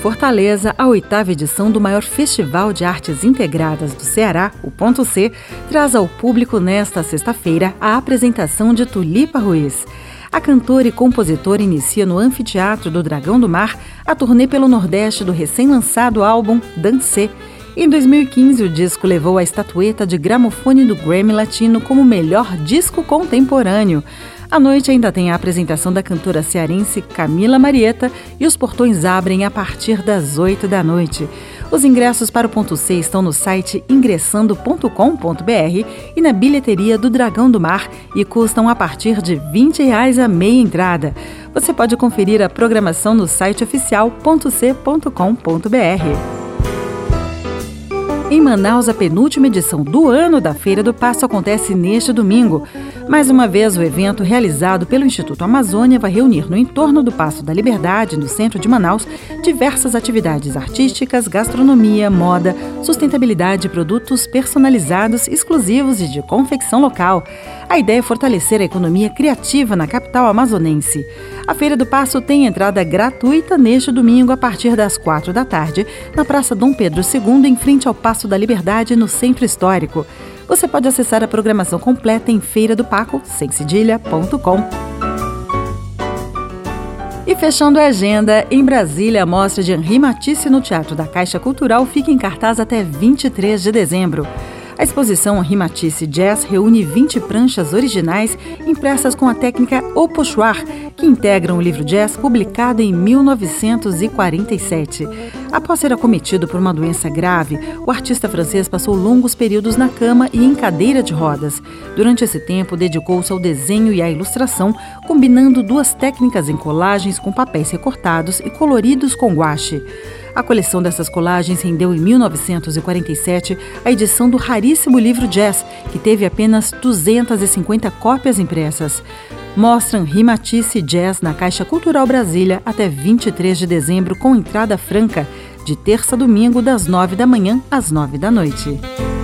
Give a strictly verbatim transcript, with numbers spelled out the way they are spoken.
Fortaleza, a oitava edição do maior Festival de Artes Integradas do Ceará, o Ponto C, traz ao público nesta sexta-feira a apresentação de Tulipa Ruiz. A cantora e compositora inicia no Anfiteatro do Dragão do Mar a turnê pelo Nordeste do recém-lançado álbum Dancê. Em dois mil e quinze, o disco levou a estatueta de gramofone do Grammy Latino como melhor disco contemporâneo. À noite ainda tem a apresentação da cantora cearense Camila Marieta e os portões abrem a partir das oito da noite. Os ingressos para o Ponto C estão no site ingressando ponto com ponto b r e na bilheteria do Dragão do Mar e custam a partir de vinte reais a meia entrada. Você pode conferir a programação no site oficial ponto c ponto com ponto b r. Em Manaus, a penúltima edição do ano da Feira do Passo acontece neste domingo. Mais uma vez, o evento realizado pelo Instituto Amazônia vai reunir no entorno do Paço da Liberdade, no centro de Manaus, diversas atividades artísticas, gastronomia, moda, sustentabilidade, produtos personalizados, exclusivos e de confecção local. A ideia é fortalecer a economia criativa na capital amazonense. A Feira do Passo tem entrada gratuita neste domingo a partir das quatro da tarde, na Praça Dom Pedro segundo, em frente ao Paço da Liberdade, no Centro Histórico. Você pode acessar a programação completa em feira do paco sem cedilha ponto com. E fechando a agenda, em Brasília, a mostra de Henri Matisse no Teatro da Caixa Cultural fica em cartaz até vinte e três de dezembro. A exposição Henri Matisse Jazz reúne vinte pranchas originais impressas com a técnica au pochoir, que integram o livro jazz publicado em mil novecentos e quarenta e sete. Após ser acometido por uma doença grave, o artista francês passou longos períodos na cama e em cadeira de rodas. Durante esse tempo, dedicou-se ao desenho e à ilustração, combinando duas técnicas em colagens com papéis recortados e coloridos com guache. A coleção dessas colagens rendeu em mil novecentos e quarenta e sete a edição do raríssimo livro Jazz, que teve apenas duzentas e cinquenta cópias impressas. Mostra Henri Matisse Jazz na Caixa Cultural Brasília até vinte e três de dezembro com entrada franca, de terça a domingo das nove da manhã às nove da noite.